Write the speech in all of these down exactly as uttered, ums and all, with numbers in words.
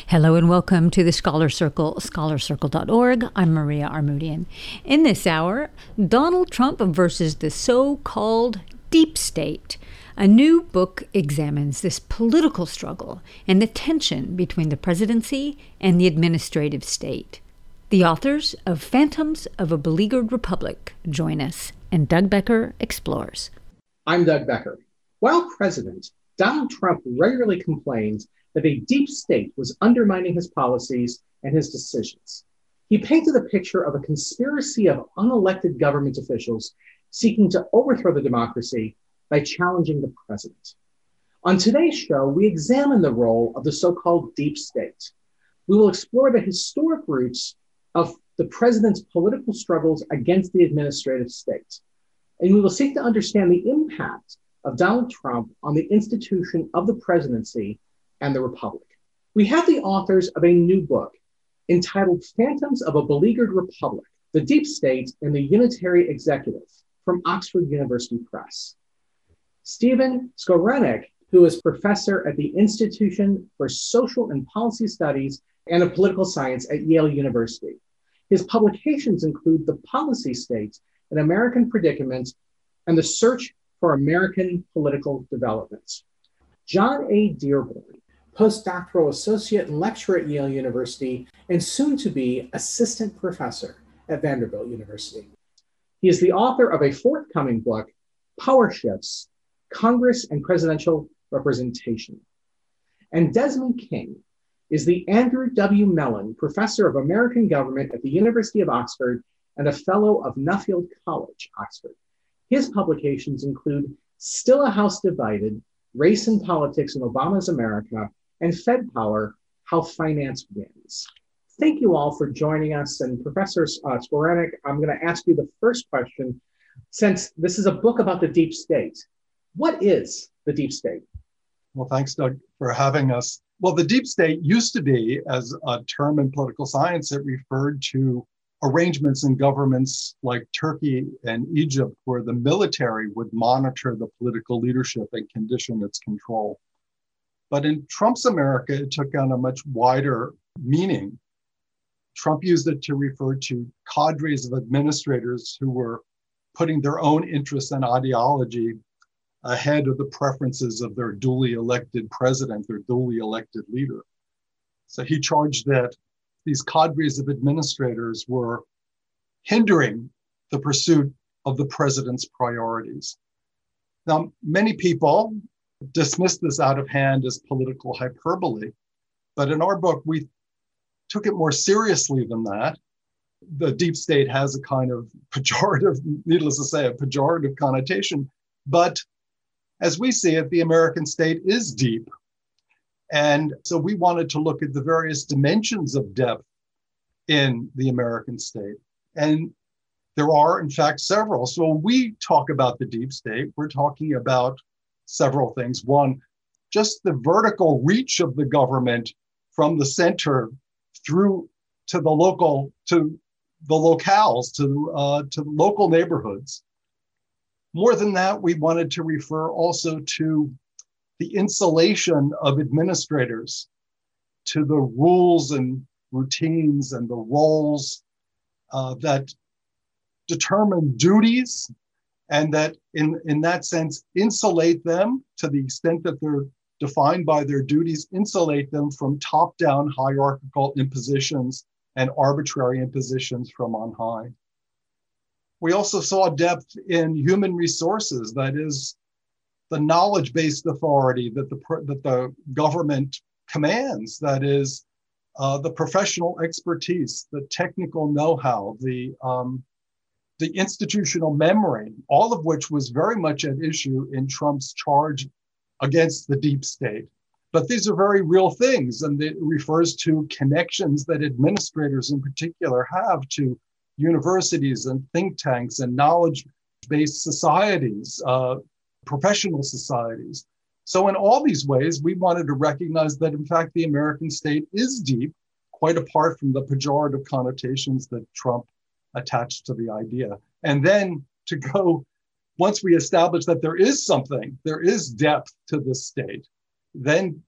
Hello and welcome to the Scholar Circle, scholar circle dot org. I'm Maria Armoudian. In this hour, Donald Trump versus the so-called deep state. A new book examines this political struggle and the tension between the presidency and the administrative state. The authors of Phantoms of a Beleaguered Republic join us, and Doug Becker explores. I'm Doug Becker. While president, Donald Trump regularly complained that a deep state was undermining his policies and his decisions. He painted a picture of a conspiracy of unelected government officials seeking to overthrow the democracy by challenging the president. On today's show, we examine the role of the so-called deep state. We will explore the historic roots of the president's political struggles against the administrative state. And we will seek to understand the impact of Donald Trump on the institution of the presidency and the republic. We have the authors of a new book entitled Phantoms of a Beleaguered Republic, The Deep State and the Unitary Executive from Oxford University Press. Stephen Skowronek, who is professor at the Institution for Social and Policy Studies and of Political Science at Yale University. His publications include The Policy State, An American Predicament, and The Search for American Political Developments. John A. Dearborn, postdoctoral associate and lecturer at Yale University, and soon to be assistant professor at Vanderbilt University. He is the author of a forthcoming book, Power Shifts, Congress and Presidential Representation. And Desmond King is the Andrew W. Mellon Professor of American Government at the University of Oxford and a fellow of Nuffield College, Oxford. His publications include Still a House Divided, Race and Politics in Obama's America, and Fed Power, How Finance Wins. Thank you all for joining us. And Professor uh, Skowronek, I'm going to ask you the first question. Since this is a book about the deep state, what is the deep state? Well, thanks, Doug, for having us. Well, the deep state used to be, as a term in political science, it referred to arrangements in governments like Turkey and Egypt, where the military would monitor the political leadership and condition its control. But in Trump's America, it took on a much wider meaning. Trump used it to refer to cadres of administrators who were putting their own interests and ideology ahead of the preferences of their duly elected president, their duly elected leader. So he charged that these cadres of administrators were hindering the pursuit of the president's priorities. Now, many people dismiss this out of hand as political hyperbole, but in our book, we took it more seriously than that. The deep state has a kind of pejorative, needless to say, a pejorative connotation, but as we see it, the American state is deep. And so we wanted to look at the various dimensions of depth in the American state. And there are, in fact, several. So when we talk about the deep state, we're talking about several things. One, just the vertical reach of the government from the center through to the local, to the locales, to, uh, to local neighborhoods. More than that, we wanted to refer also to the insulation of administrators, to the rules and routines and the roles uh, that determine duties, and that in, in that sense, insulate them to the extent that they're defined by their duties, insulate them from top-down hierarchical impositions and arbitrary impositions from on high. We also saw depth in human resources, that is, the knowledge-based authority that the, that the government commands, that is, uh, the professional expertise, the technical know-how, the, um, the institutional memory, all of which was very much at issue in Trump's charge against the deep state. But these are very real things, and it refers to connections that administrators in particular have to universities and think tanks and knowledge-based societies, uh, professional societies. So in all these ways, we wanted to recognize that, in fact, the American state is deep, quite apart from the pejorative connotations that Trump attached to the idea. And then to go, once we establish that there is something, there is depth to this state, then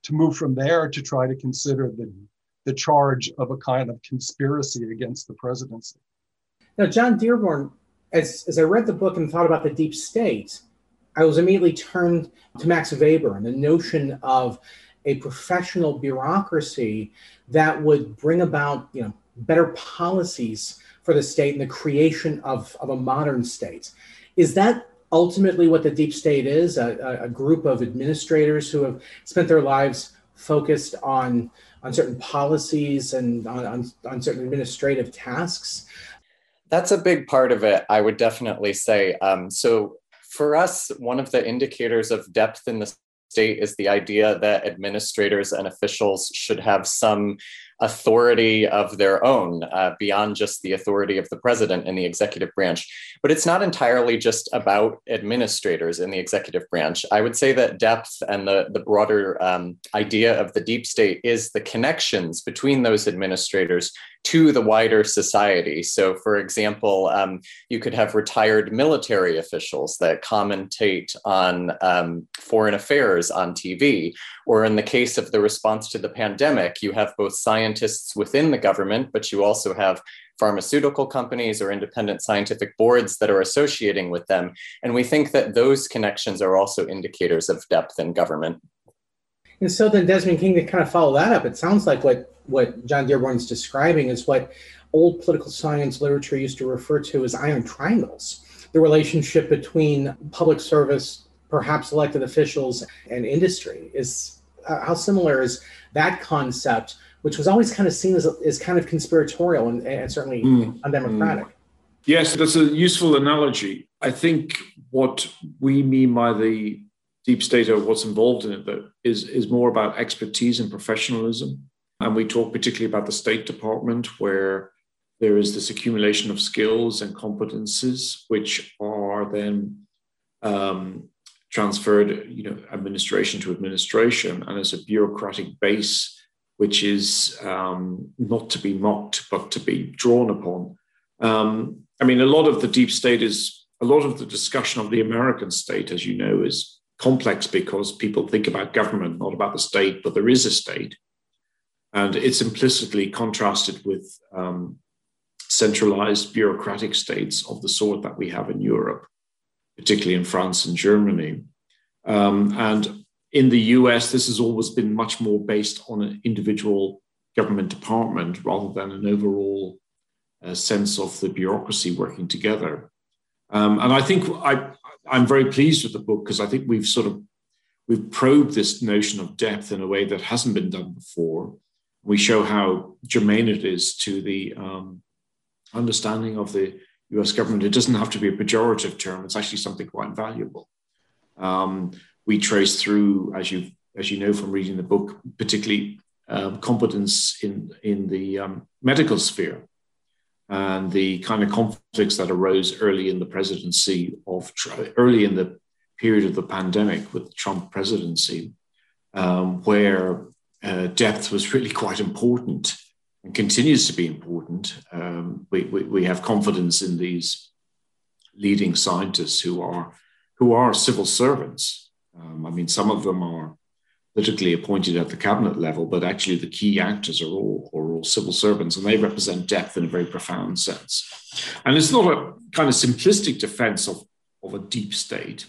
to move from there to try to consider the, the charge of a kind of conspiracy against the presidency. Now, John Dearborn, as, as I read the book and thought about the deep state, I was immediately turned to Max Weber and the notion of a professional bureaucracy that would bring about, you know, better policies for the state and the creation of, of a modern state. Is that ultimately what the deep state is, a, a group of administrators who have spent their lives focused on, on certain policies and on, on, on certain administrative tasks? That's a big part of it, I would definitely say. Um, so for us, one of the indicators of depth in the state is the idea that administrators and officials should have some authority of their own uh, beyond just the authority of the president in the executive branch. But it's not entirely just about administrators in the executive branch. I would say that depth and the, the broader um, idea of the deep state is the connections between those administrators to the wider society. So, for example, um, you could have retired military officials that commentate on um, foreign affairs on T V. Or in the case of the response to the pandemic, you have both scientists within the government, but you also have pharmaceutical companies or independent scientific boards that are associating with them. And we think that those connections are also indicators of depth in government. And so then, Desmond King, to kind of follow that up, it sounds like what, what John Dearborn is describing is what old political science literature used to refer to as iron triangles, the relationship between public service, perhaps elected officials, and industry. Is uh, how similar is that concept, which was always kind of seen as, as kind of conspiratorial and, and certainly mm, undemocratic? Mm. Yes, that's a useful analogy. I think what we mean by the deep state or what's involved in it that is, is more about expertise and professionalism. And we talk particularly about the State Department, where there is this accumulation of skills and competences, which are then um, transferred, you know, administration to administration, and as a bureaucratic base, which is um, not to be mocked, but to be drawn upon. Um, I mean, a lot of the deep state is, a lot of the discussion of the American state, as you know, is complex because people think about government, not about the state, but there is a state. And it's implicitly contrasted with um, centralized bureaucratic states of the sort that we have in Europe, particularly in France and Germany. Um, and in the U S, this has always been much more based on an individual government department rather than an overall uh, sense of the bureaucracy working together. Um, and I think I, I'm very pleased with the book because I think we've sort of, we've probed this notion of depth in a way that hasn't been done before. We show how germane it is to the um, understanding of the U S government. It doesn't have to be a pejorative term. It's actually something quite valuable. Um, we trace through, as you as you know from reading the book, particularly um, competence in, in the um, medical sphere and the kind of conflicts that arose early in the presidency of, early in the period of the pandemic with the Trump presidency, um, where uh, depth was really quite important and continues to be important. Um, we, we, we have confidence in these leading scientists who are who are civil servants. Um, I mean, some of them are politically appointed at the cabinet level, but actually the key actors are all, are all civil servants, and they represent depth in a very profound sense. And it's not a kind of simplistic defense of, of a deep state.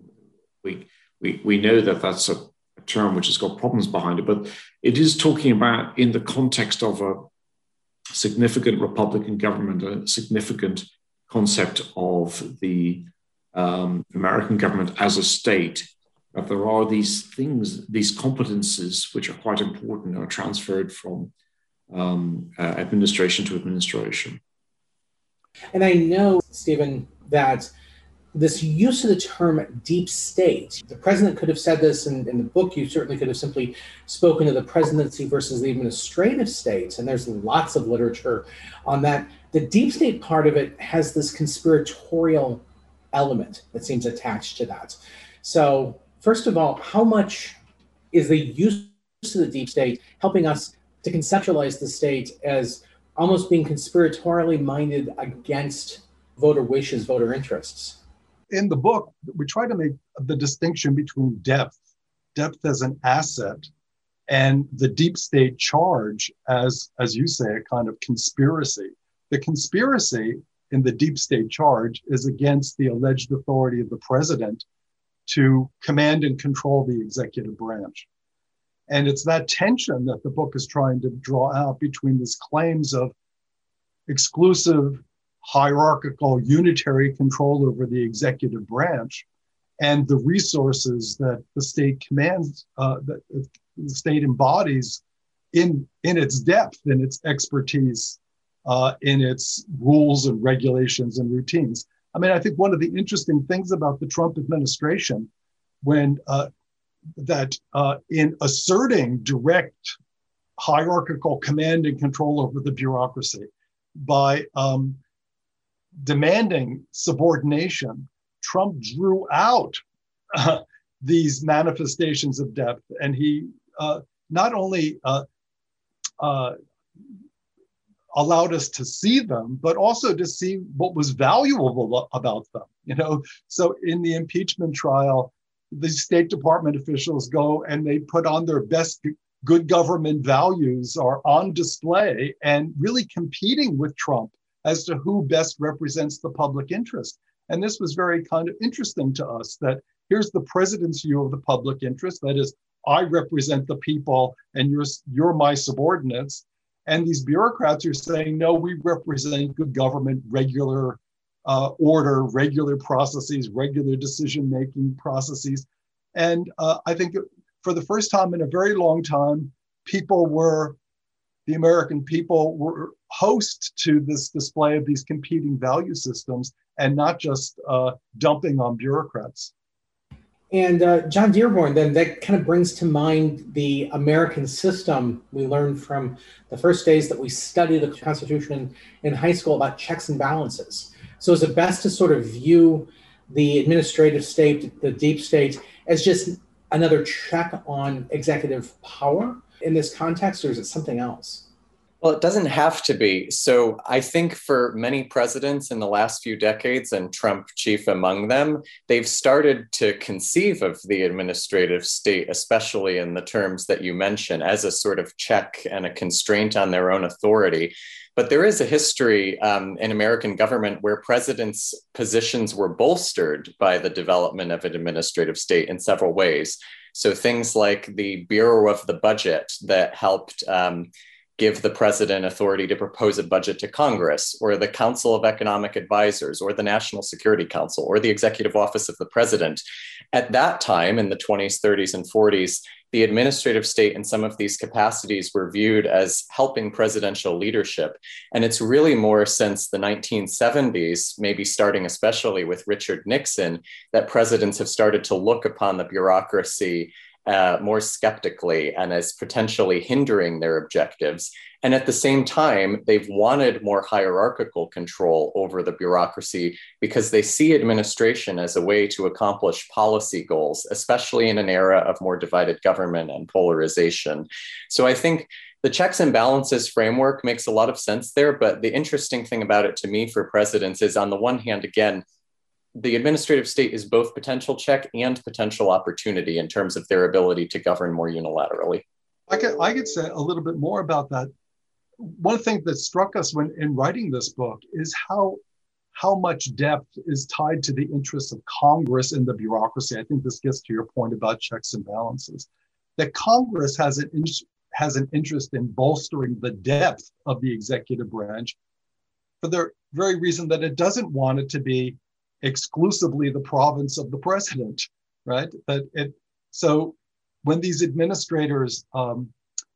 We, we, we know that that's a, a term which has got problems behind it, but it is talking about in the context of a significant Republican government, a significant concept of the um, American government as a state, that there are these things, these competences, which are quite important, are transferred from um, uh, administration to administration. And I know, Stephen, that this use of the term deep state, the president could have said this in, in the book, you certainly could have simply spoken of the presidency versus the administrative states, and there's lots of literature on that. The deep state part of it has this conspiratorial element that seems attached to that. So, first of all, how much is the use of the deep state helping us to conceptualize the state as almost being conspiratorially minded against voter wishes, voter interests? In the book, we try to make the distinction between depth, depth as an asset, and the deep state charge as, as you say, a kind of conspiracy. The conspiracy in the deep state charge is against the alleged authority of the president to command and control the executive branch. And it's that tension that the book is trying to draw out between these claims of exclusive, hierarchical, unitary control over the executive branch and the resources that the state commands, uh, that the state embodies in, in its depth, in its expertise, uh, in its rules and regulations and routines. I mean, I think one of the interesting things about the Trump administration, when uh, that uh, in asserting direct hierarchical command and control over the bureaucracy by um, demanding subordination, Trump drew out uh, these manifestations of depth, and he uh, not only uh, uh, allowed us to see them, but also to see what was valuable about them. You know, so in the impeachment trial, the State Department officials go and they put on their best good government values are on display and really competing with Trump as to who best represents the public interest. And this was very kind of interesting to us, that here's the president's view of the public interest. That is, I represent the people and you're, you're my subordinates. And these bureaucrats are saying, no, we represent good government, regular uh, order, regular processes, regular decision-making processes. And uh, I think for the first time in a very long time, people were, the American people were host to this display of these competing value systems and not just uh, dumping on bureaucrats. And uh, John Dearborn, then that kind of brings to mind the American system we learned from the first days that we studied the Constitution in high school about checks and balances. So is it best to sort of view the administrative state, the deep state, as just another check on executive power in this context, or is it something else? Well, it doesn't have to be. So I think for many presidents in the last few decades, and Trump chief among them, they've started to conceive of the administrative state, especially in the terms that you mentioned, as a sort of check and a constraint on their own authority. But there is a history um, in American government where presidents' positions were bolstered by the development of an administrative state in several ways. So things like the Bureau of the Budget that helped um, give the president authority to propose a budget to Congress, or the Council of Economic Advisors, or the National Security Council, or the Executive Office of the President. At that time, in the twenties, thirties, and forties, the administrative state in some of these capacities were viewed as helping presidential leadership. And it's really more since the nineteen seventies, maybe starting especially with Richard Nixon, that presidents have started to look upon the bureaucracy Uh, more skeptically and as potentially hindering their objectives. And at the same time, they've wanted more hierarchical control over the bureaucracy because they see administration as a way to accomplish policy goals, especially in an era of more divided government and polarization. So I think the checks and balances framework makes a lot of sense there. But the interesting thing about it to me for presidents is, on the one hand, again, the administrative state is both potential check and potential opportunity in terms of their ability to govern more unilaterally. I could, I could say a little bit more about that. One thing that struck us when in writing this book is how, how much depth is tied to the interests of Congress in the bureaucracy. I think this gets to your point about checks and balances. That Congress has an, in, has an interest in bolstering the depth of the executive branch for the very reason that it doesn't want it to be exclusively the province of the president, right? That it, so when these administrators um,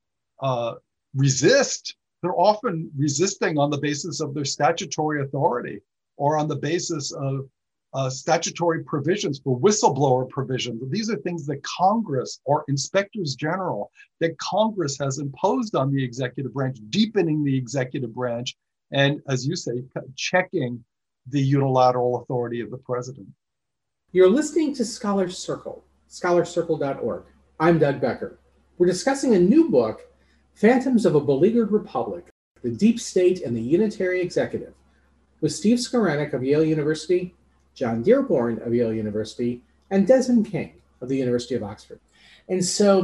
uh, resist, they're often resisting on the basis of their statutory authority or on the basis of uh, statutory provisions for whistleblower provisions. These are things that Congress or inspectors general, that Congress has imposed on the executive branch, deepening the executive branch, and as you say, checking the unilateral authority of the president. You're listening to Scholar Circle, scholar circle dot org. I'm Doug Becker. We're discussing a new book, Phantoms of a Beleaguered Republic, The Deep State and the Unitary Executive, with Steve Skowronek of Yale University, John Dearborn of Yale University, and Desmond King of the University of Oxford. And so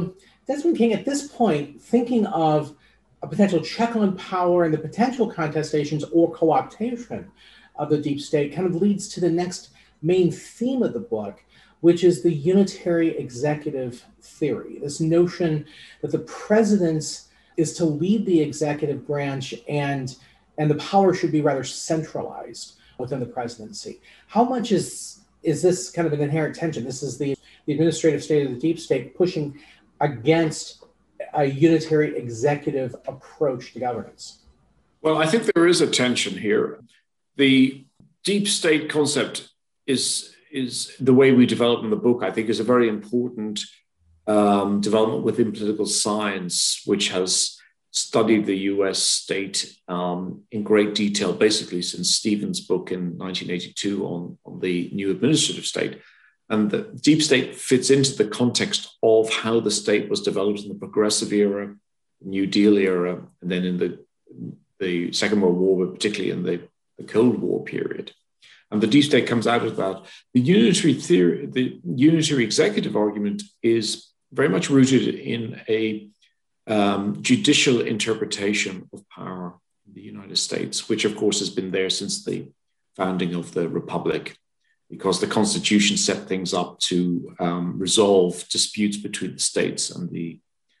Desmond King, at this point, thinking of a potential check on power and the potential contestations or co-optation of the deep state kind of leads to the next main theme of the book, which is the unitary executive theory. This notion that the president is to lead the executive branch and, and the power should be rather centralized within the presidency. How much is, is this kind of an inherent tension? This is the, the administrative state of the deep state pushing against a unitary executive approach to governance? Well, I think there is a tension here. The deep state concept is, is the way we develop in the book, I think, is a very important um, development within political science, which has studied the U S state um, in great detail, basically since Stevens' book in nineteen eighty-two on, on the new administrative state. And the deep state fits into the context of how the state was developed in the Progressive era, New Deal era, and then in the, the Second World War, but particularly in the, the Cold War period. And the deep state comes out of that. The unitary theory, the unitary executive argument is very much rooted in a um, judicial interpretation of power in the United States, which of course has been there since the founding of the Republic, because the Constitution set things up to um, resolve disputes between the states and the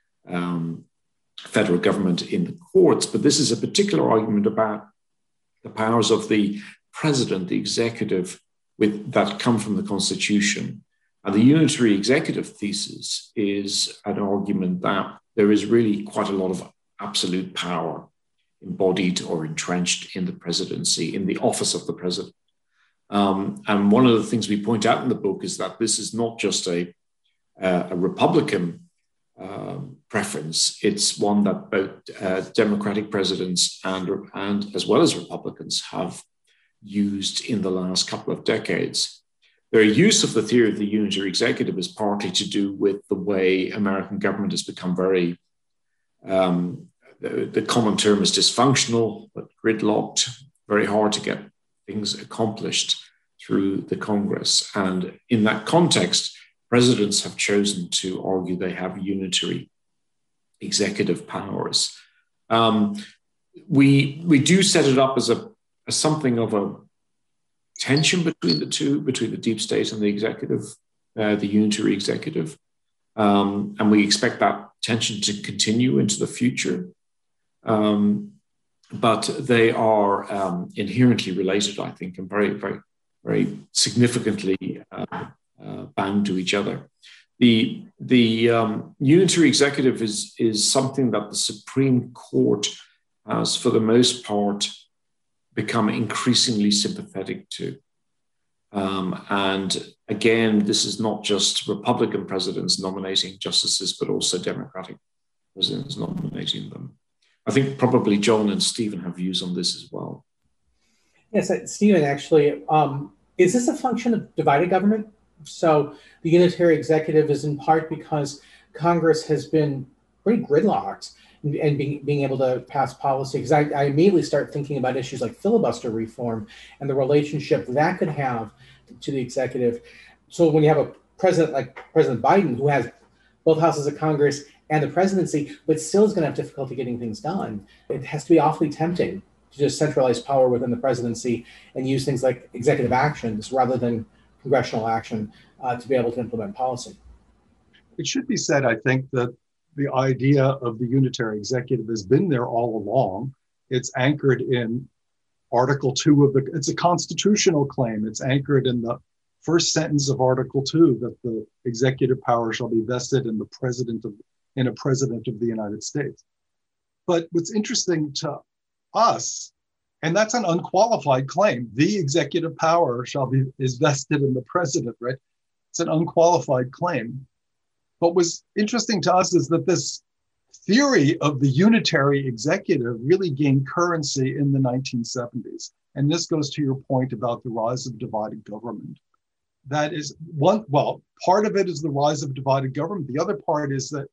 um, federal government in the courts. But this is a particular argument about the powers of the president, the executive, with, that come from the Constitution. And the unitary executive thesis is an argument that there is really quite a lot of absolute power embodied or entrenched in the presidency, in the office of the president. Um, and one of the things we point out in the book is that this is not just a, uh, a Republican um, preference. It's one that both uh, Democratic presidents and, and as well as Republicans have used in the last couple of decades. Their use of the theory of the unitary executive is partly to do with the way American government has become very, um, the, the common term is dysfunctional, but gridlocked, very hard to get things accomplished through the Congress. And in that context, presidents have chosen to argue they have unitary executive powers. Um, we, we do set it up as, a, as something of a tension between the two, between the deep state and the executive, uh, the unitary executive. Um, and we expect that tension to continue into the future. Um, but they are um, inherently related, I think, and very, very, very significantly uh, uh, bound to each other. The, the um, unitary executive is, is something that the Supreme Court has, for the most part, become increasingly sympathetic to. Um, and again, this is not just Republican presidents nominating justices, but also Democratic presidents nominating them. I think probably John and Stephen have views on this as well. Yes, Stephen, actually, um, is this a function of divided government? So the unitary executive is in part because Congress has been pretty gridlocked and, and being, being able to pass policy. Because I, I immediately start thinking about issues like filibuster reform and the relationship that could have to the executive. So when you have a president like President Biden, who has both houses of Congress and the presidency, but still is going to have difficulty getting things done, it has to be awfully tempting to just centralize power within the presidency and use things like executive actions rather than congressional action uh, to be able to implement policy. It should be said, I think, that the idea of the unitary executive has been there all along. It's anchored in Article two of the, it's a constitutional claim. It's anchored in the first sentence of Article two, that the executive power shall be vested in the president of, in a president of the United States. But what's interesting to us, and that's an unqualified claim, the executive power shall be, is vested in the president, right? It's an unqualified claim. What was interesting to us is that this theory of the unitary executive really gained currency in the nineteen seventies. And this goes to your point about the rise of divided government. That is one, well, part of it is the rise of divided government. The other part is that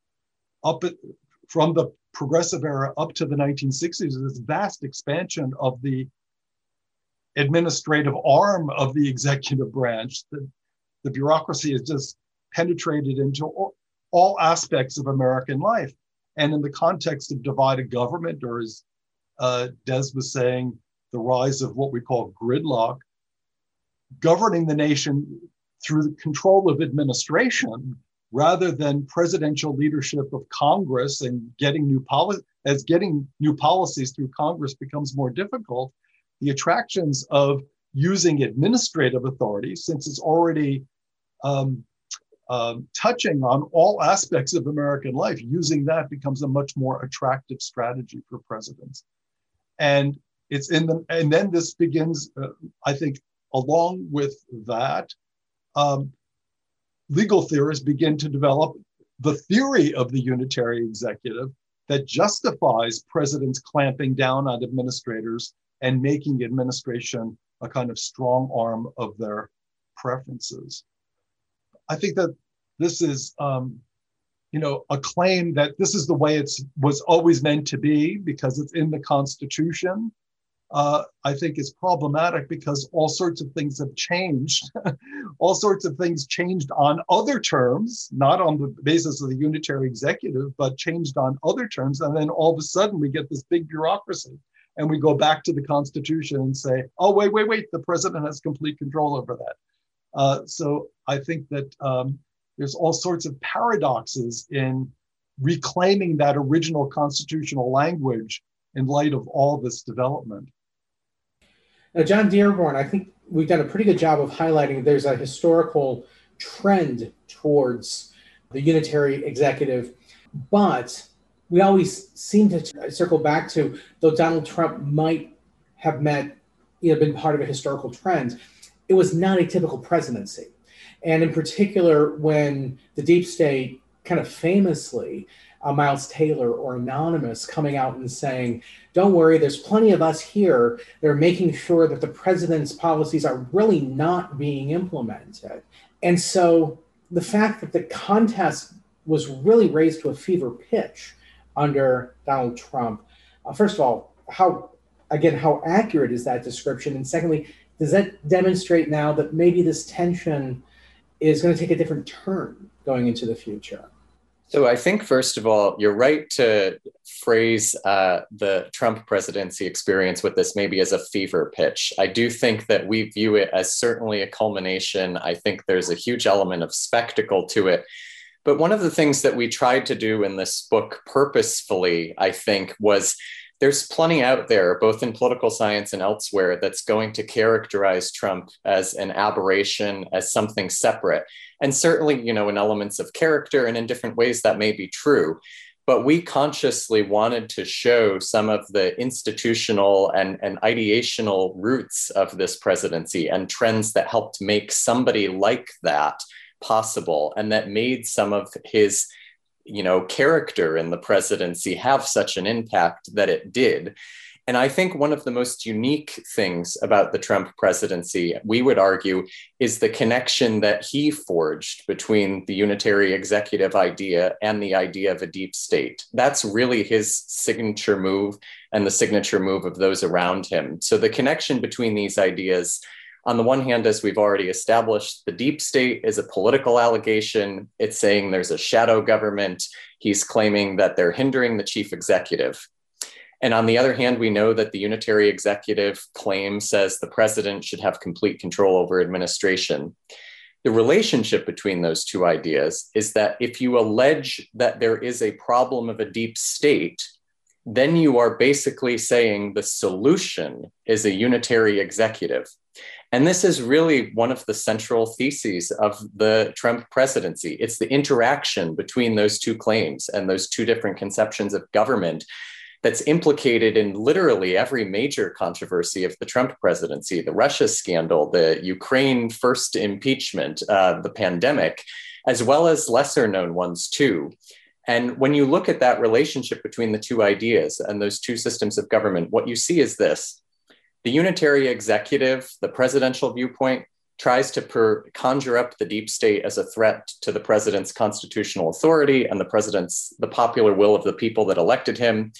up at, from the progressive era up to the nineteen sixties, this vast expansion of the administrative arm of the executive branch. The, the bureaucracy has just penetrated into all aspects of American life. And in the context of divided government, or as uh, Des was saying, the rise of what we call gridlock, governing the nation through the control of administration rather than presidential leadership of Congress, and getting new policy, as getting new policies through Congress becomes more difficult, the attractions of using administrative authority, since it's already um, um, touching on all aspects of American life, using that becomes a much more attractive strategy for presidents. And it's in the, and then this begins, uh, I think, along with that, um, legal theorists begin to develop the theory of the unitary executive that justifies presidents clamping down on administrators and making administration a kind of strong arm of their preferences. I think that this is, um, you know, a claim that this is the way it was always meant to be because it's in the Constitution. Uh, I think is problematic because all sorts of things have changed. All sorts of things changed on other terms, not on the basis of the unitary executive, but changed on other terms. And then all of a sudden we get this big bureaucracy and we go back to the Constitution and say, oh, wait, wait, wait, the president has complete control over that. Uh, so I think that um, there's all sorts of paradoxes in reclaiming that original constitutional language in light of all this development. Now, John Dearborn, I think we've done a pretty good job of highlighting there's a historical trend towards the unitary executive, but we always seem to circle back to, though Donald Trump might have met, you know, been part of a historical trend, it was not a typical presidency. And in particular, when the deep state kind of famously, uh, Miles Taylor or Anonymous coming out and saying, don't worry, there's plenty of us here. They're making sure that the president's policies are really not being implemented. And so the fact that the contest was really raised to a fever pitch under Donald Trump, uh, first of all, how, again, how accurate is that description? And secondly, does that demonstrate now that maybe this tension is going to take a different turn going into the future? So I think, first of all, you're right to phrase uh, the Trump presidency experience with this maybe as a fever pitch. I do think that we view it as certainly a culmination. I think there's a huge element of spectacle to it. But one of the things that we tried to do in this book purposefully, I think, was there's plenty out there, both in political science and elsewhere, that's going to characterize Trump as an aberration, as something separate. And certainly, you know, in elements of character and in different ways that may be true. But we consciously wanted to show some of the institutional and, and ideational roots of this presidency and trends that helped make somebody like that possible, and that made some of his, you know, character in the presidency have such an impact that it did. And I think one of the most unique things about the Trump presidency, we would argue, is the connection that he forged between the unitary executive idea and the idea of a deep state. That's really his signature move and the signature move of those around him. So the connection between these ideas, on the one hand, as we've already established, the deep state is a political allegation. It's saying there's a shadow government. He's claiming that they're hindering the chief executive. And on the other hand, we know that the unitary executive claim says the president should have complete control over administration. The relationship between those two ideas is that if you allege that there is a problem of a deep state, then you are basically saying the solution is a unitary executive. And this is really one of the central theses of the Trump presidency. It's the interaction between those two claims and those two different conceptions of government that's implicated in literally every major controversy of the Trump presidency: the Russia scandal, the Ukraine first impeachment, uh, the pandemic, as well as lesser known ones too. And when you look at that relationship between the two ideas and those two systems of government, what you see is this: the unitary executive, the presidential viewpoint, tries to per- conjure up the deep state as a threat to the president's constitutional authority and the president's, the popular will of the people that elected him.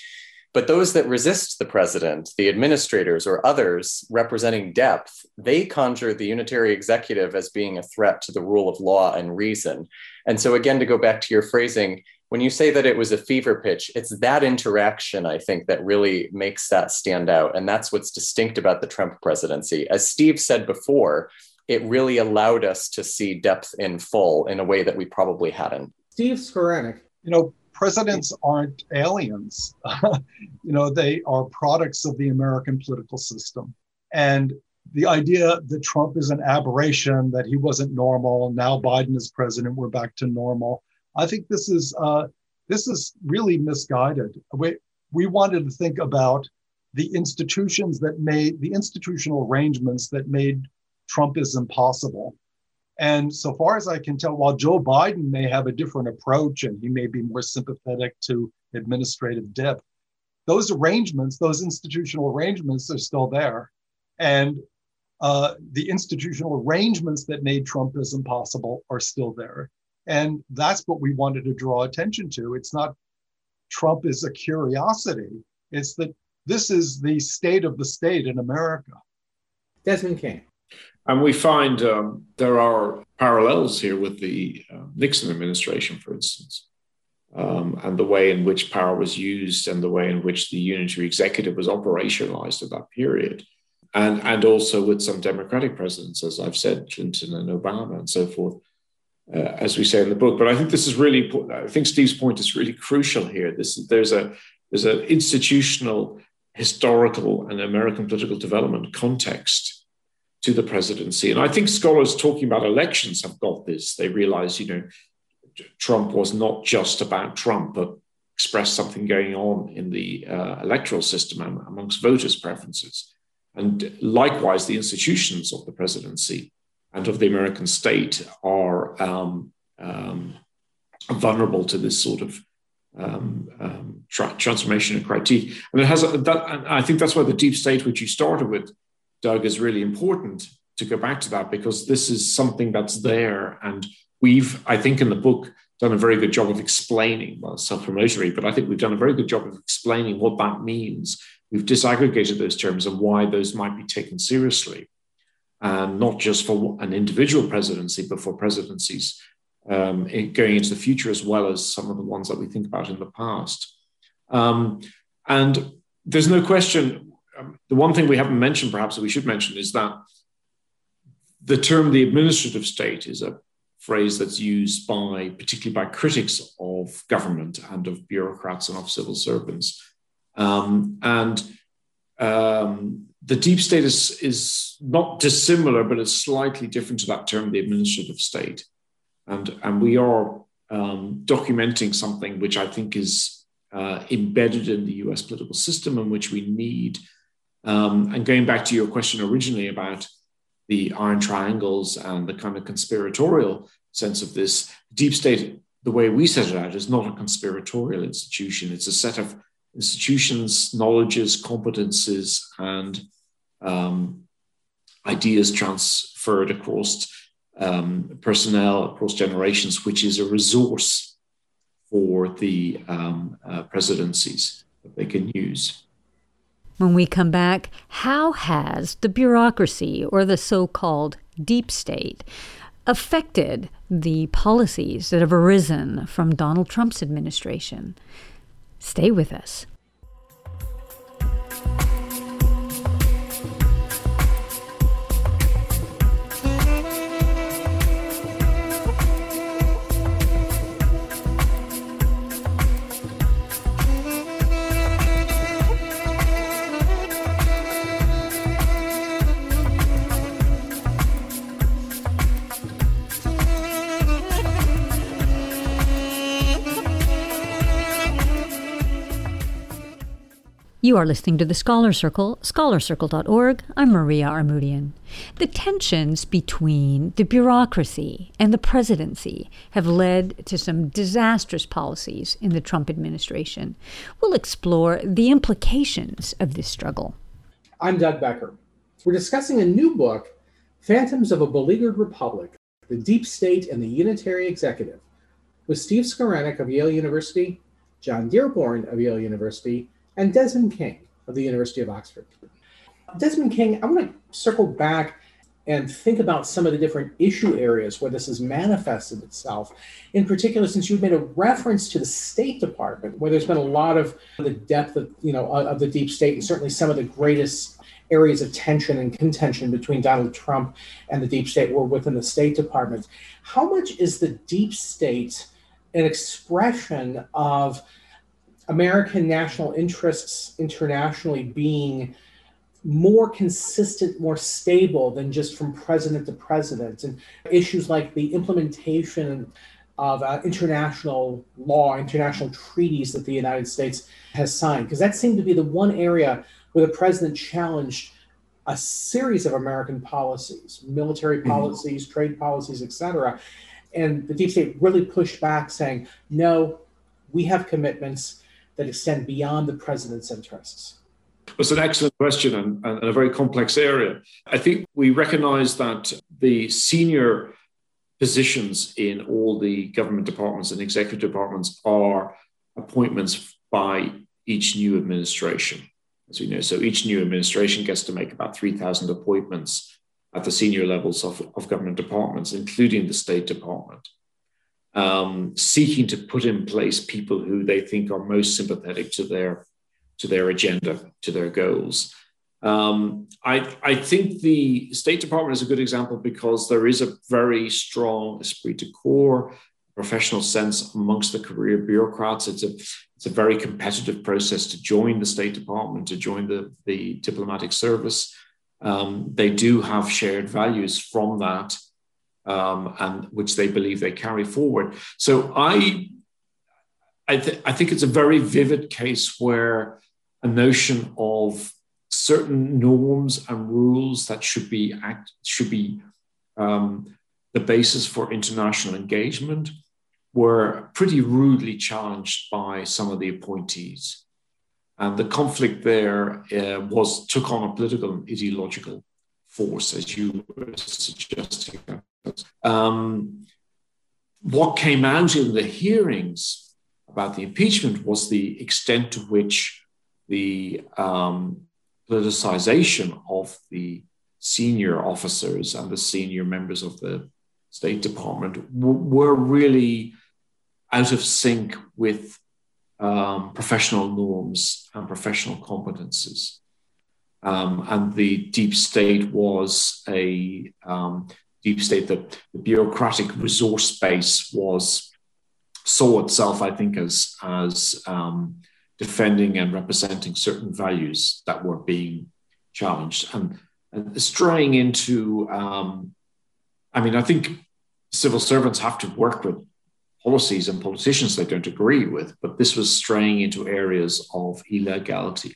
But those that resist the president, the administrators or others representing depth, they conjure the unitary executive as being a threat to the rule of law and reason. And so again, to go back to your phrasing, when you say that it was a fever pitch, it's that interaction, I think, that really makes that stand out. And that's what's distinct about the Trump presidency. As Steve said before, it really allowed us to see depth in full in a way that we probably hadn't. Steve Skowronek. You know, presidents aren't aliens. You know, they are products of the American political system. And the idea that Trump is an aberration, that he wasn't normal, now Biden is president, we're back to normal. I think this is uh, this is really misguided. We, we wanted to think about the institutions that made, the institutional arrangements that made Trumpism possible. And so far as I can tell, while Joe Biden may have a different approach and he may be more sympathetic to administrative depth, those arrangements, those institutional arrangements are still there. And uh, the institutional arrangements that made Trumpism possible are still there. And that's what we wanted to draw attention to. It's not Trump is a curiosity. It's that this is the state of the state in America. Desmond King. And we find um, there are parallels here with the uh, Nixon administration, for instance, um, and the way in which power was used and the way in which the unitary executive was operationalized at that period. And, and also with some Democratic presidents, as I've said, Clinton and Obama and so forth. Uh, as we say in the book. But I think this is really important. I think Steve's point is really crucial here. This, there's a there's an institutional, historical, and American political development context to the presidency. And I think scholars talking about elections have got this. They realize, you know, Trump was not just about Trump, but expressed something going on in the uh, electoral system amongst voters' preferences. And likewise, the institutions of the presidency and of the American state are um, um, vulnerable to this sort of um, um, tra- transformation and critique. And it has a, that, and I think that's why the deep state, which you started with, Doug, is really important to go back to that, because this is something that's there. And we've, I think in the book, done a very good job of explaining, well, self-promotory, but I think we've done a very good job of explaining what that means. We've disaggregated those terms and why those might be taken seriously. And not just for an individual presidency, but for presidencies um, going into the future, as well as some of the ones that we think about in the past. Um, and there's no question, um, the one thing we haven't mentioned, perhaps that we should mention, is that the term the administrative state is a phrase that's used by, particularly by critics of government and of bureaucrats and of civil servants. Um, and um, the deep state is, is not dissimilar, but it's slightly different to that term, the administrative state. And, and we are um, documenting something which I think is uh, embedded in the U S political system and which we need. Um, and going back to your question originally about the iron triangles and the kind of conspiratorial sense of this, deep state, the way we set it out, is not a conspiratorial institution. It's a set of institutions, knowledges, competences, and um, ideas transferred across um, personnel, across generations, which is a resource for the um, uh, presidencies that they can use. When we come back, how has the bureaucracy, or the so-called deep state, affected the policies that have arisen from Donald Trump's administration? Stay with us. You are listening to The Scholar Circle, scholar circle dot org. I'm Maria Armoudian. The tensions between the bureaucracy and the presidency have led to some disastrous policies in the Trump administration. We'll explore the implications of this struggle. I'm Doug Becker. We're discussing a new book, Phantoms of a Beleaguered Republic, The Deep State and the Unitary Executive, with Steve Skowronek of Yale University, John Dearborn of Yale University, and Desmond King of the University of Oxford. Desmond King, I want to circle back and think about some of the different issue areas where this has manifested itself. In particular, since you've made a reference to the State Department, where there's been a lot of the depth of, you know, of the deep state, and certainly some of the greatest areas of tension and contention between Donald Trump and the deep state were within the State Department. How much is the deep state an expression of American national interests internationally being more consistent, more stable than just from president to president, and issues like the implementation of uh, international law, international treaties that the United States has signed? Because that seemed to be the one area where the president challenged a series of American policies, military policies, mm-hmm. trade policies, et cetera. And the deep state really pushed back, saying, no, we have commitments that extend beyond the president's interests. It's an excellent question and, and a very complex area. I think we recognize that the senior positions in all the government departments and executive departments are appointments by each new administration. As we know, so each new administration gets to make about three thousand appointments at the senior levels of, of government departments, including the State Department, um, seeking to put in place people who they think are most sympathetic to their to their agenda, to their goals. Um, I, I think the State Department is a good example because there is a very strong esprit de corps, professional sense amongst the career bureaucrats. It's a, it's a very competitive process to join the State Department, to join the, the diplomatic service. Um, they do have shared values from that, um, and which they believe they carry forward. So I, I, th- I think it's a very vivid case where a notion of certain norms and rules that should be act, should be um, the basis for international engagement were pretty rudely challenged by some of the appointees. And the conflict there uh, was took on a political and ideological force, as you were suggesting. Um, what came out in the hearings about the impeachment was the extent to which the um, politicization of the senior officers and the senior members of the State Department w- were really out of sync with um, professional norms and professional competences. Um, and the deep state was a um, deep state that the bureaucratic resource base was saw itself, I think, as, as um, defending and representing certain values that were being challenged and, and straying into, um, I mean, I think civil servants have to work with policies and politicians they don't agree with, but this was straying into areas of illegality,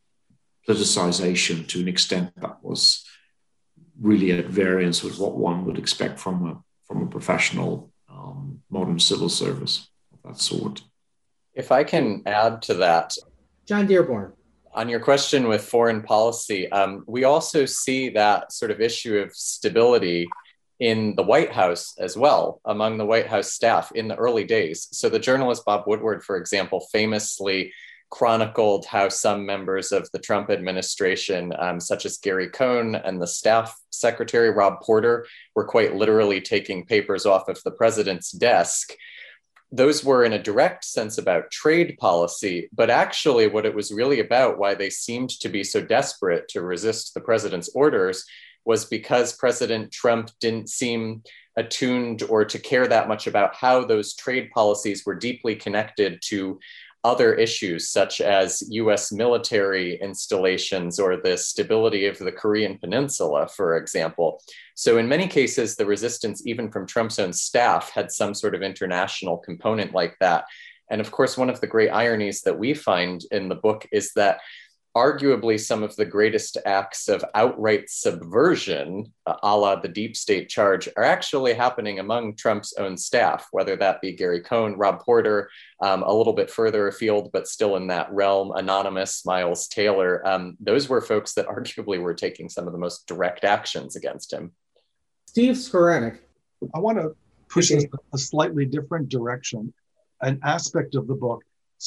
politicization to an extent that was really at variance with what one would expect from a, from a professional um, modern civil service of that sort. If I can add to that. John Dearborn. On your question with foreign policy, um, we also see that sort of issue of stability in the White House as well, among the White House staff in the early days. So the journalist Bob Woodward, for example, famously chronicled how some members of the Trump administration, um, such as Gary Cohn and the staff secretary, Rob Porter, were quite literally taking papers off of the president's desk. Those were in a direct sense about trade policy, but actually what it was really about, why they seemed to be so desperate to resist the president's orders, was because President Trump didn't seem attuned or to care that much about how those trade policies were deeply connected to other issues, such as U S military installations or the stability of the Korean Peninsula, for example. So in many cases, the resistance, even from Trump's own staff, had some sort of international component like that. And of course, one of the great ironies that we find in the book is that arguably some of the greatest acts of outright subversion, uh, a la the deep state charge, are actually happening among Trump's own staff, whether that be Gary Cohn, Rob Porter, um, a little bit further afield, but still in that realm, Anonymous, Miles Taylor. Um, those were folks that arguably were taking some of the most direct actions against him. Steve Skowronek. I want to push us a slightly different direction, an aspect of the book. So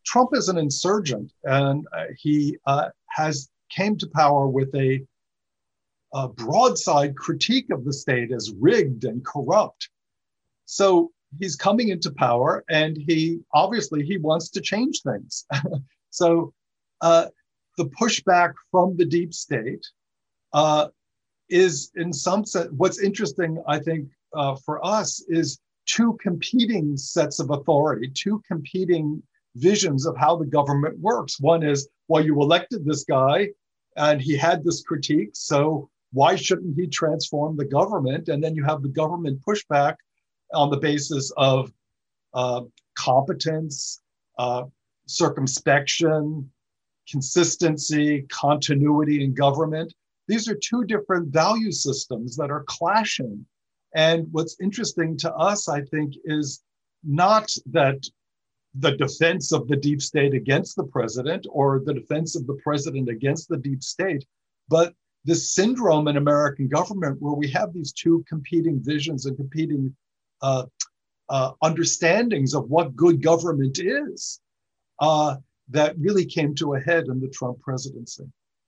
Trump is an insurgent, and uh, he uh, has came to power with a, a broadside critique of the state as rigged and corrupt. So he's coming into power, and he obviously he wants to change things. so uh, the pushback from the deep state uh, is, in some sense, what's interesting, I think, uh, for us is two competing sets of authority, two competing visions of how the government works. One is, well, you elected this guy and he had this critique, so why shouldn't he transform the government? And then you have the government pushback on the basis of uh, competence, uh, circumspection, consistency, continuity in government. These are two different value systems that are clashing. And what's interesting to us, I think, is not that the defense of the deep state against the president or the defense of the president against the deep state, but this syndrome in American government where we have these two competing visions and competing uh, uh, understandings of what good government is uh, that really came to a head in the Trump presidency.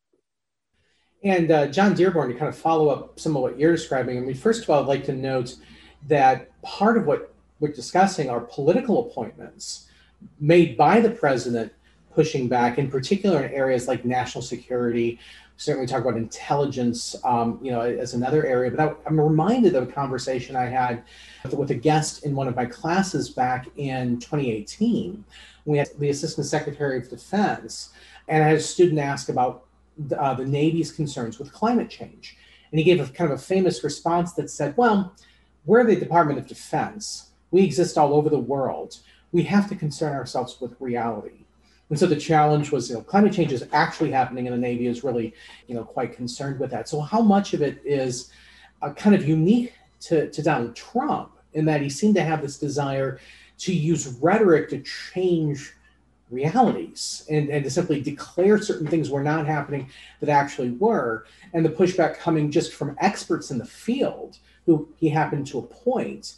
And uh, John Dearborn, to kind of follow up some of what you're describing, I mean, first of all, I'd like to note that part of what we're discussing are political appointments made by the president pushing back, in particular in areas like national security. Certainly talk about intelligence, um, you know, as another area. But I, I'm reminded of a conversation I had with, with a guest in one of my classes back in twenty eighteen. We had the Assistant Secretary of Defense, and I had a student ask about the, uh, the Navy's concerns with climate change. And he gave a kind of a famous response that said, well, we're the Department of Defense. We exist all over the world. We have to concern ourselves with reality. And so the challenge was, you know, climate change is actually happening, and the Navy is really, you know, quite concerned with that. So how much of it is uh, kind of unique to, to Donald Trump in that he seemed to have this desire to use rhetoric to change realities and, and to simply declare certain things were not happening that actually were, and the pushback coming just from experts in the field who he happened to appoint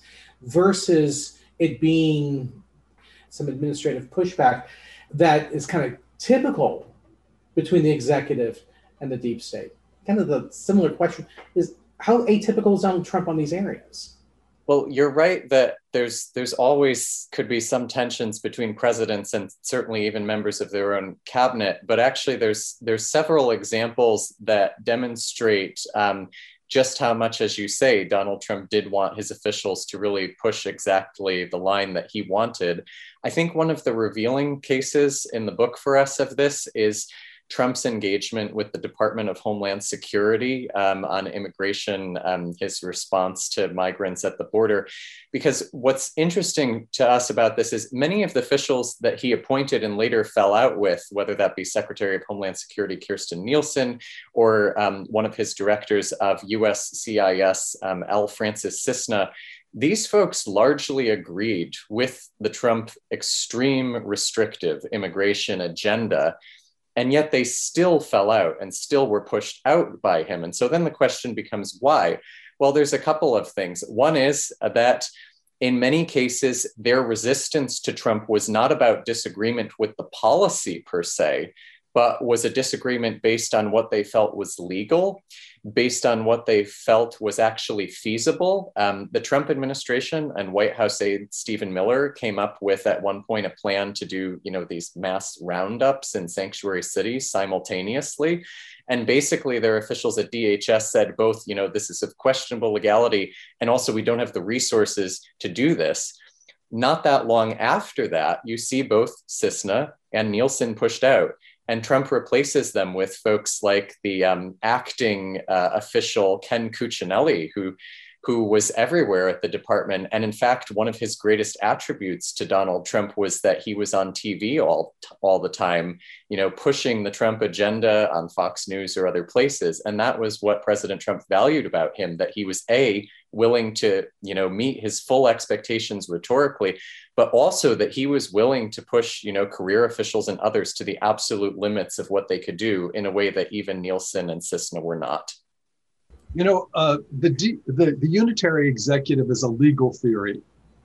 versus it being some administrative pushback that is kind of typical between the executive and the deep state. Kind of the similar question is, how atypical is Donald Trump on these areas? Well, you're right that there's there's always could be some tensions between presidents and certainly even members of their own cabinet. But actually, there's there's several examples that demonstrate um, just how much, as you say, Donald Trump did want his officials to really push exactly the line that he wanted. I think one of the revealing cases in the book for us of this is Trump's engagement with the Department of Homeland Security um, on immigration, um, his response to migrants at the border. Because what's interesting to us about this is many of the officials that he appointed and later fell out with, whether that be Secretary of Homeland Security Kirstjen Nielsen or um, one of his directors of U S C I S, um, L. Francis Cissna, these folks largely agreed with the Trump extreme restrictive immigration agenda. And yet they still fell out and still were pushed out by him. And so then the question becomes why? Well, there's a couple of things. One is that in many cases, their resistance to Trump was not about disagreement with the policy per se, but was a disagreement based on what they felt was legal, based on what they felt was actually feasible. Um, the Trump administration and White House aide Stephen Miller came up with at one point a plan to do, you know, these mass roundups in sanctuary cities simultaneously. And basically their officials at D H S said both, you know, this is of questionable legality, and also we don't have the resources to do this. Not that long after that, you see both Cissna and Nielsen pushed out. And Trump replaces them with folks like the um, acting uh, official Ken Cuccinelli, who, who was everywhere at the department. And in fact, one of his greatest attributes to Donald Trump was that he was on T V all, all the time, you know, pushing the Trump agenda on Fox News or other places. And that was what President Trump valued about him, that he was A, willing to, you know, meet his full expectations rhetorically, but also that he was willing to push, you know, career officials and others to the absolute limits of what they could do in a way that even Nielsen and Cissna were not. You know, uh, the, the the unitary executive is a legal theory,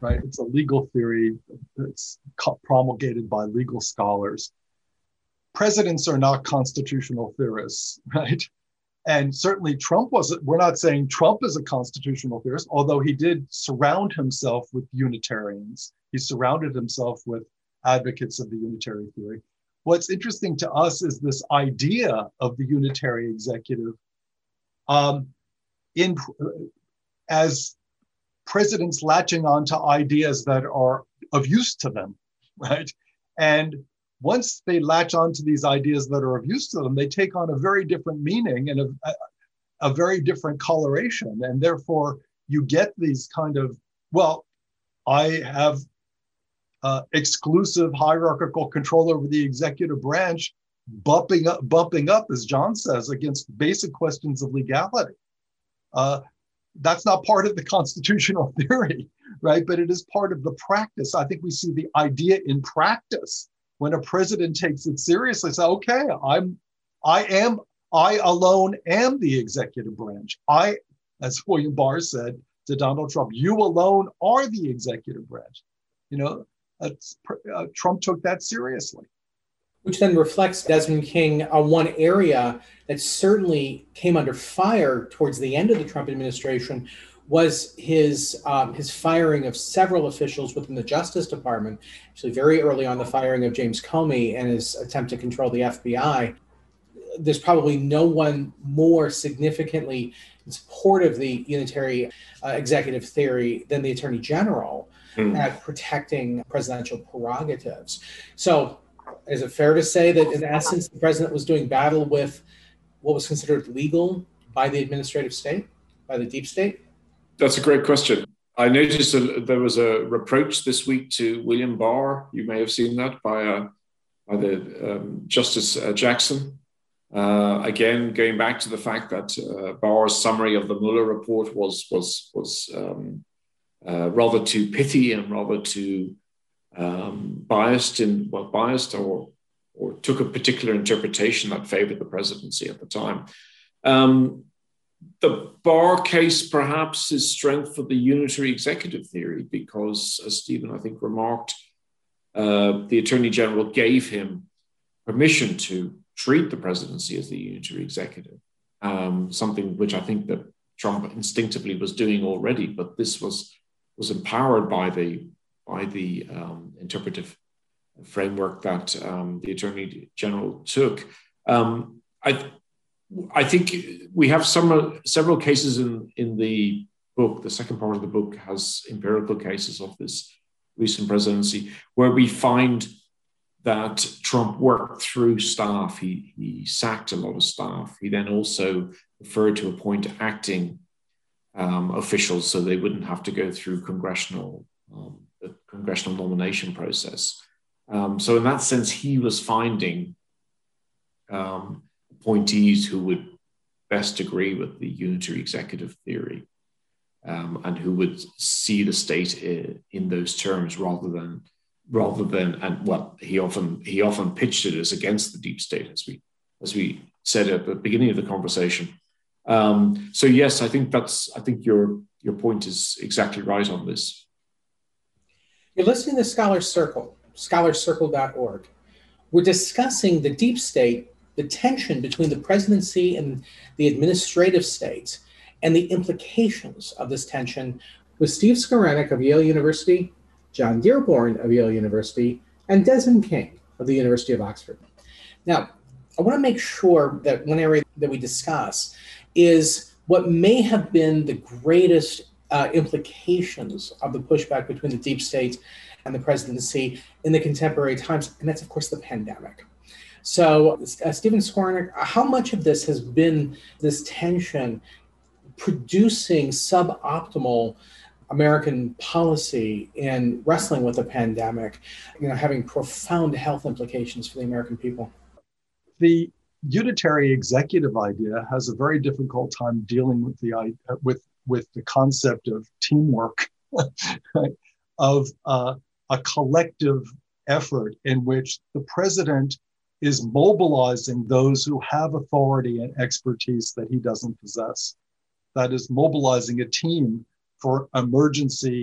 right? It's a legal theory that's promulgated by legal scholars. Presidents are not constitutional theorists, right? And certainly Trump wasn't, we're not saying Trump is a constitutional theorist, although he did surround himself with Unitarians. He surrounded himself with advocates of the unitary theory. What's interesting to us is this idea of the unitary executive um, in, as presidents latching onto ideas that are of use to them, right? And once they latch onto these ideas that are of use to them, they take on a very different meaning and a, a, a very different coloration. And therefore, you get these kind of, well, I have uh, exclusive hierarchical control over the executive branch, bumping up, bumping up, as John says, against basic questions of legality. Uh, that's not part of the constitutional theory, right? But it is part of the practice. I think we see the idea in practice when a president takes it seriously. Say, okay, I'm, I am, I alone am the executive branch. I, as William Barr said to Donald Trump, you alone are the executive branch. You know, that's, uh, Trump took that seriously. Which then reflects Desmond King on one area that certainly came under fire towards the end of the Trump administration was his um, his firing of several officials within the Justice Department. Actually, very early on, the firing of James Comey and his attempt to control the F B I. There's probably no one more significantly in support of the unitary uh, executive theory than the Attorney General mm. at protecting presidential prerogatives. So, is it fair to say that in essence, the president was doing battle with what was considered legal by the administrative state, by the deep state? That's a great question. I noticed that there was a reproach this week to William Barr. You may have seen that by, uh, by the um, Justice uh, Jackson. Uh, again, going back to the fact that uh, Barr's summary of the Mueller report was was was um, uh, rather too pithy and rather too um, biased in well biased or or took a particular interpretation that favored the presidency at the time. Um, The Barr case perhaps is strength for the unitary executive theory because, as Stephen, I think, remarked, uh, the Attorney General gave him permission to treat the presidency as the unitary executive, um, something which I think that Trump instinctively was doing already, but this was was empowered by the, by the um, interpretive framework that um, the Attorney General took. Um, I I think we have some several cases in, in the book. The second part of the book has empirical cases of this recent presidency where we find that Trump worked through staff. He, he sacked a lot of staff. He then also preferred to appoint acting um, officials so they wouldn't have to go through congressional, um, the congressional nomination process. Um, so in that sense, he was finding um, appointees who would best agree with the unitary executive theory um, and who would see the state in, in those terms rather than rather than and well he often he often pitched it as against the deep state as we as we said at the beginning of the conversation. Um, so yes, I think that's I think your your point is exactly right on this. You're listening to Scholar Circle, scholar circle dot org. We're discussing the deep state, the tension between the presidency and the administrative states, and the implications of this tension with Steve Skowronek of Yale University, John Dearborn of Yale University, and Desmond King of the University of Oxford. Now, I want to make sure that one area that we discuss is what may have been the greatest uh, implications of the pushback between the deep state and the presidency in the contemporary times, and that's, of course, the pandemic. So, uh, Stephen Skowronek, how much of this has been this tension producing suboptimal American policy in wrestling with the pandemic, you know, having profound health implications for the American people? The unitary executive idea has a very difficult time dealing with the with with the concept of teamwork, right? of uh, a collective effort in which the president is mobilizing those who have authority and expertise that he doesn't possess. That is mobilizing a team for emergency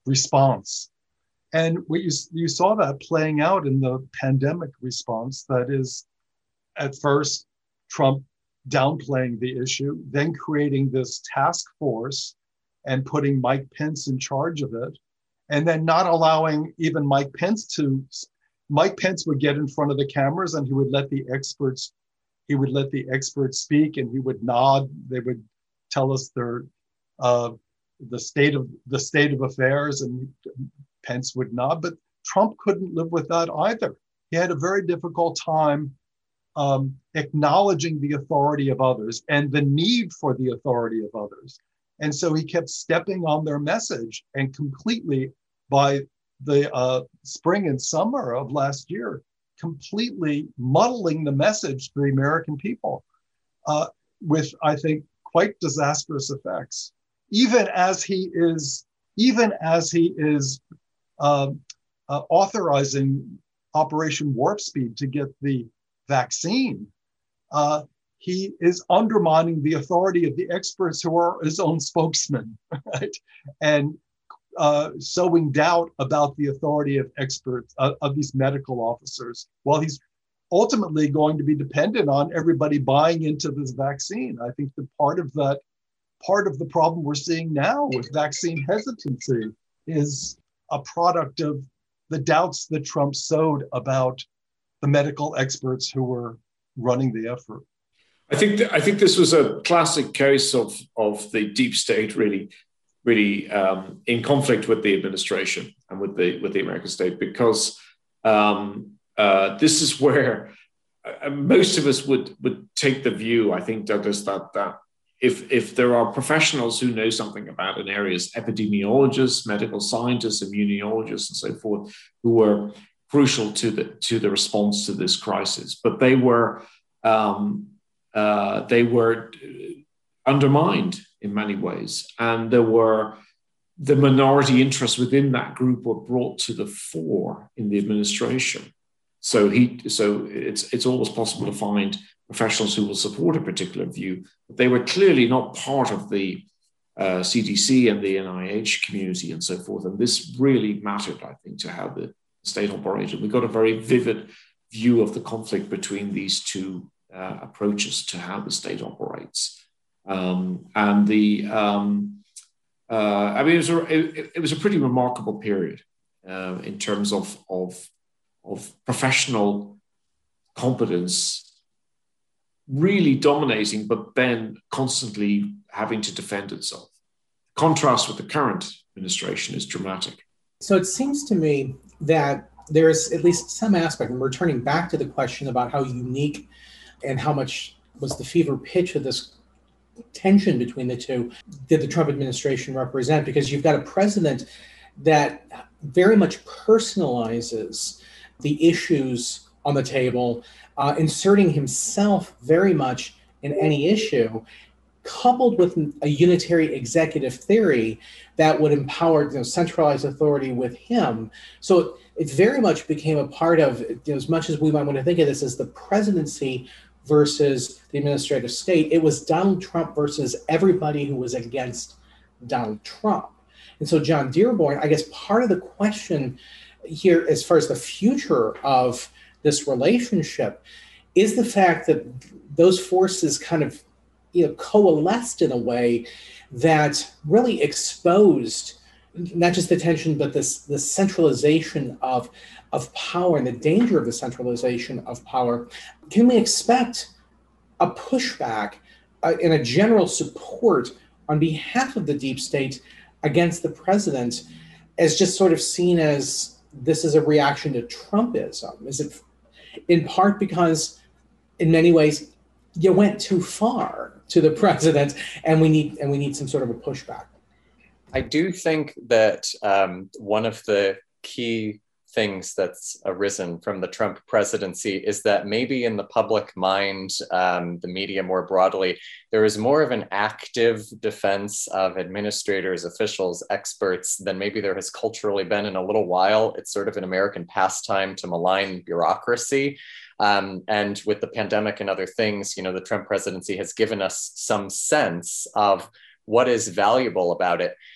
response. And what you, you saw that playing out in the pandemic response, that is, at first, Trump downplaying the issue, then creating this task force and putting Mike Pence in charge of it, and then not allowing even Mike Pence to, Mike Pence would get in front of the cameras and he would let the experts, he would let the experts speak and he would nod. They would tell us their, uh, the state of the state of affairs, and Pence would nod, but Trump couldn't live with that either. He had a very difficult time um, acknowledging the authority of others and the need for the authority of others. And so he kept stepping on their message, and completely by the uh, spring and summer of last year, completely muddling the message to the American people uh, with, I think, quite disastrous effects. Even as he is, even as he is um, uh, authorizing Operation Warp Speed to get the vaccine, uh, he is undermining the authority of the experts who are his own spokesmen, right? And uh, sowing doubt about the authority of experts, uh, of these medical officers, while he's ultimately going to be dependent on everybody buying into this vaccine. I think that part of that, part of the problem we're seeing now with vaccine hesitancy is a product of the doubts that Trump sowed about the medical experts who were running the effort. I think th- I think this was a classic case of of the deep state really, really um, in conflict with the administration and with the with the American state, because um, uh, this is where uh, most of us would would take the view, I think, Douglas, that that if if there are professionals who know something about an area, epidemiologists, medical scientists, immunologists, and so forth, who were crucial to the to the response to this crisis, but they were. Um, Uh, they were undermined in many ways, and there were the minority interests within that group were brought to the fore in the administration. So he, so it's it's always possible to find professionals who will support a particular view, but they were clearly not part of the uh, C D C and the N I H community and so forth. And this really mattered, I think, to how the state operated. We got a very vivid view of the conflict between these two Uh, approaches to how the state operates, um, and the um, uh, I mean it was a, it, it was a pretty remarkable period uh, in terms of of of professional competence really dominating, but then constantly having to defend itself. Contrast with the current administration is dramatic. So it seems to me that there's at least some aspect, and we're turning back to the question about how unique and how much was the fever pitch of this tension between the two did the Trump administration represent? Because you've got a president that very much personalizes the issues on the table, uh, inserting himself very much in any issue, coupled with a unitary executive theory that would empower, you know, centralized authority with him. So it, it very much became a part of, you know, as much as we might want to think of this as the presidency versus the administrative state, it was Donald Trump versus everybody who was against Donald Trump. And so John Dearborn, I guess part of the question here as far as the future of this relationship is the fact that those forces kind of, you know, coalesced in a way that really exposed not just the tension, but this the centralization of of power and the danger of the centralization of power. Can we expect a pushback uh, and a general support on behalf of the deep state against the president as just sort of seen as this is a reaction to Trumpism? Is it in part because in many ways you went too far to the president and we need and we need some sort of a pushback? I do think that um, one of the key things that's arisen from the Trump presidency is that maybe in the public mind, um, the media more broadly, there is more of an active defense of administrators, officials, experts than maybe there has culturally been in a little while. It's sort of an American pastime to malign bureaucracy. Um, and with the pandemic and other things, you know, the Trump presidency has given us some sense of what is valuable about it.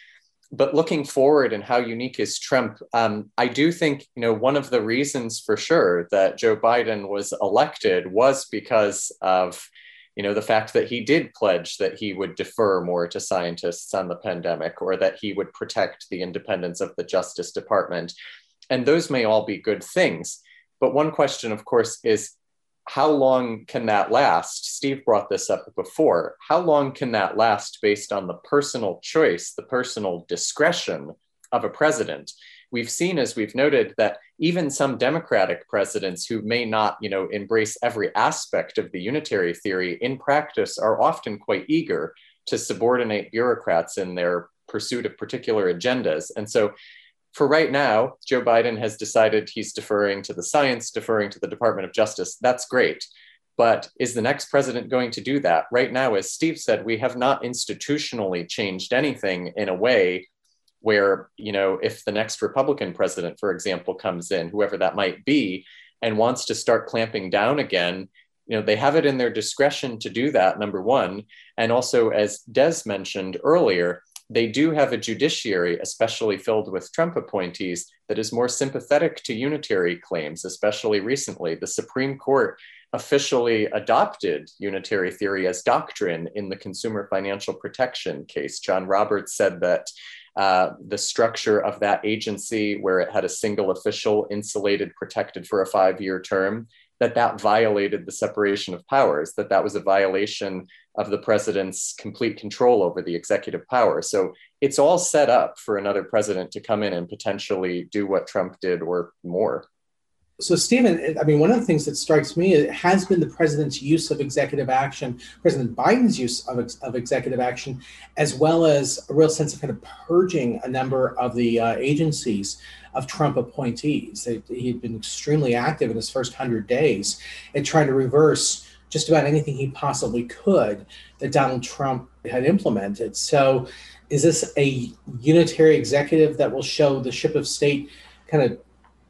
but looking forward and how unique is Trump, um, I do think, you know, one of the reasons for sure that Joe Biden was elected was because of, you know, the fact that he did pledge that he would defer more to scientists on the pandemic, or that he would protect the independence of the Justice Department. And those may all be good things. But one question, of course, is how long can that last? Steve brought this up before. How long can that last based on the personal choice, the personal discretion of a president? We've seen, as we've noted, that even some Democratic presidents who may not, you know, embrace every aspect of the unitary theory in practice are often quite eager to subordinate bureaucrats in their pursuit of particular agendas. And so for right now, Joe Biden has decided he's deferring to the science, deferring to the Department of Justice. That's great. But is the next president going to do that? Right now, as Steve said, we have not institutionally changed anything in a way where, you know, if the next Republican president, for example, comes in, whoever that might be, and wants to start clamping down again, you know, they have it in their discretion to do that, number one. And also, as Des mentioned earlier, they do have a judiciary, especially filled with Trump appointees, that is more sympathetic to unitary claims, especially recently. The Supreme Court officially adopted unitary theory as doctrine in the Consumer Financial Protection case. John Roberts said that uh, the structure of that agency, where it had a single official insulated, protected for a five-year term, that that violated the separation of powers, that that was a violation of the president's complete control over the executive power. So it's all set up for another president to come in and potentially do what Trump did or more. So, Stephen, I mean, one of the things that strikes me has been the president's use of executive action, President Biden's use of, of executive action, as well as a real sense of kind of purging a number of the uh, agencies of Trump appointees. He'd been extremely active in his first hundred days at trying to reverse just about anything he possibly could that Donald Trump had implemented. So is this a unitary executive that will show the ship of state kind of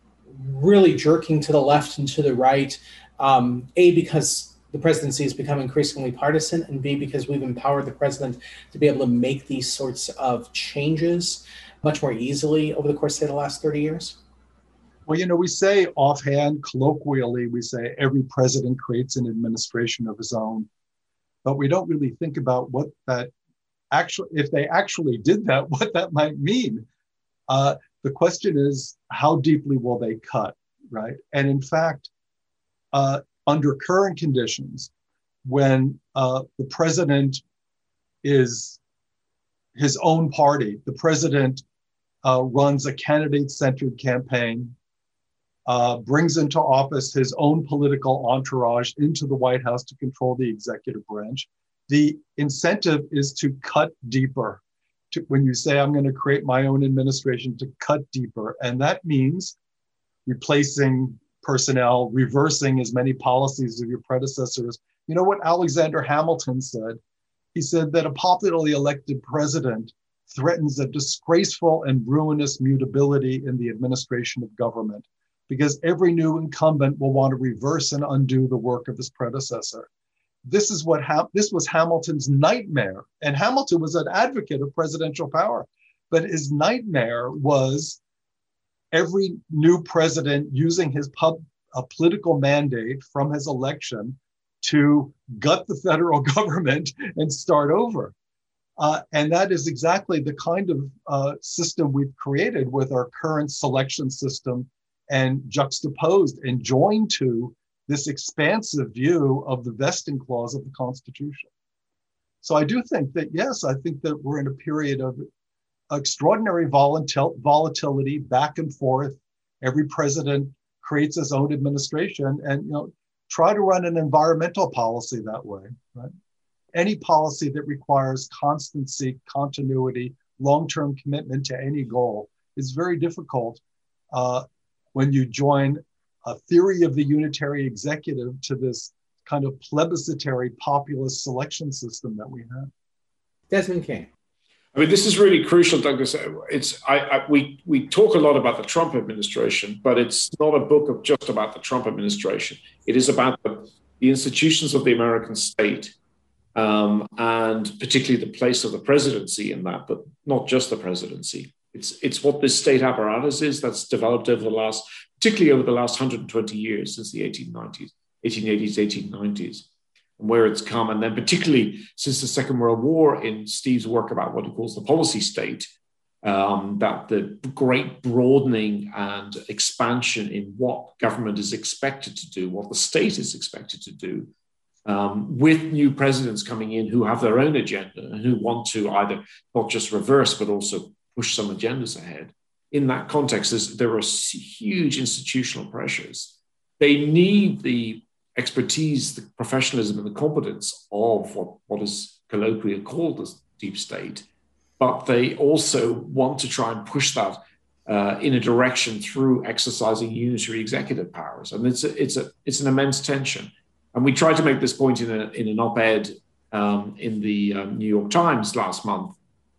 really jerking to the left and to the right, um, A, because the presidency has become increasingly partisan, and B, because we've empowered the president to be able to make these sorts of changes much more easily over the course, say, the last thirty years? Well, you know, we say offhand, colloquially, we say every president creates an administration of his own, but we don't really think about what that actually, if they actually did that, what that might mean. Uh, the question is, how deeply will they cut, right? And in fact, uh, under current conditions, when uh, the president is his own party, the president uh, runs a candidate-centered campaign, uh, brings into office his own political entourage into the White House to control the executive branch. The incentive is to cut deeper. To, when you say, I'm going to create my own administration, to cut deeper. And that means replacing personnel, reversing as many policies of your predecessors. You know what Alexander Hamilton said? He said that a popularly elected president threatens a disgraceful and ruinous mutability in the administration of government, because every new incumbent will want to reverse and undo the work of his predecessor. This is what ha- this was Hamilton's nightmare. And Hamilton was an advocate of presidential power, but his nightmare was every new president using his pub, a political mandate from his election to gut the federal government and start over. Uh, and that is exactly the kind of uh, system we've created with our current selection system, and juxtaposed and joined to this expansive view of the vesting clause of the Constitution. So I do think that, yes, I think that we're in a period of extraordinary volatil- volatility back and forth. Every president creates his own administration, and you know, try to run an environmental policy that way, right? Any policy that requires constancy, continuity, long-term commitment to any goal is very difficult uh, when you join a theory of the unitary executive to this kind of plebiscitary populist selection system that we have. Desmond King. I mean, this is really crucial, Douglas. It's I, I, we we talk a lot about the Trump administration, but it's not a book of just about the Trump administration. It is about the, the institutions of the American state um, and particularly the place of the presidency in that, but not just the presidency. It's, it's what this state apparatus is that's developed over the last, particularly over the last one hundred twenty years, since the eighteen nineties, eighteen eighties, eighteen nineties, and where it's come. And then particularly since the Second World War, in Steve's work about what he calls the policy state, um, that the great broadening and expansion in what government is expected to do, what the state is expected to do, um, with new presidents coming in who have their own agenda and who want to either not just reverse, but also push some agendas ahead. In that context, there are huge institutional pressures. They need the expertise, the professionalism, and the competence of what, what is colloquially called the deep state, but they also want to try and push that uh, in a direction through exercising unitary executive powers. And it's a, it's a, it's an immense tension. And we tried to make this point in, a, in an op-ed um, in the um, New York Times last month,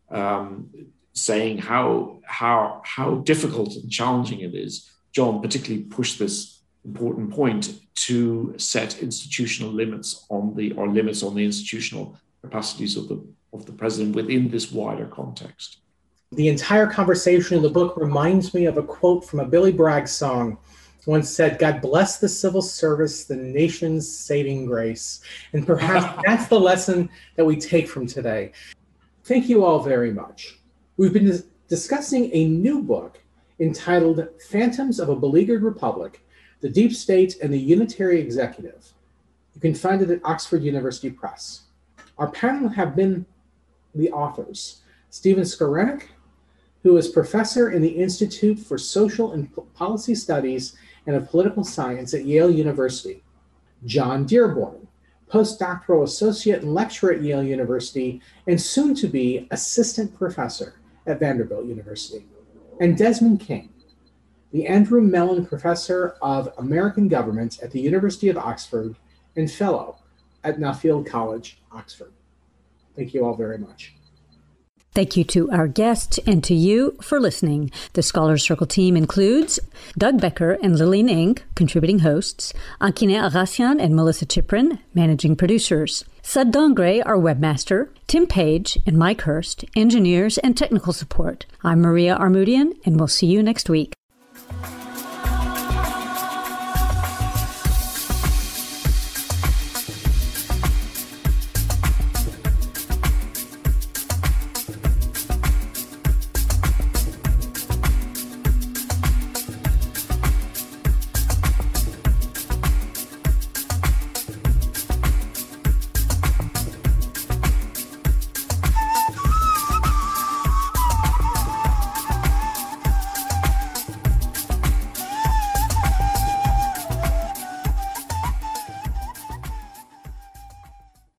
um, saying how, how, how difficult and challenging it is. John particularly pushed this important point to set institutional limits on the, or limits on the institutional capacities of the, of the president within this wider context. The entire conversation in the book reminds me of a quote from a Billy Bragg song. Once said, "God bless the civil service, the nation's saving grace." And perhaps that's the lesson that we take from today. Thank you all very much. We've been dis- discussing a new book entitled Phantoms of a Beleaguered Republic, The Deep State and the Unitary Executive. You can find it at Oxford University Press. Our panel have been the authors, Stephen Skowronek, who is professor in the Institute for Social and Policy Studies and of Political Science at Yale University, John Dearborn, postdoctoral associate and lecturer at Yale University, and soon to be assistant professor at Vanderbilt University, and Desmond King, the Andrew Mellon Professor of American Government at the University of Oxford and fellow at Nuffield College, Oxford. Thank you all very much. Thank you to our guests and to you for listening. The Scholars Circle team includes Doug Becker and Lillian Ng, contributing hosts, Ankine Arassian and Melissa Chiprin, managing producers, Sud Dongre, our webmaster, Tim Page and Mike Hurst, engineers and technical support. I'm Maria Armoudian, and we'll see you next week.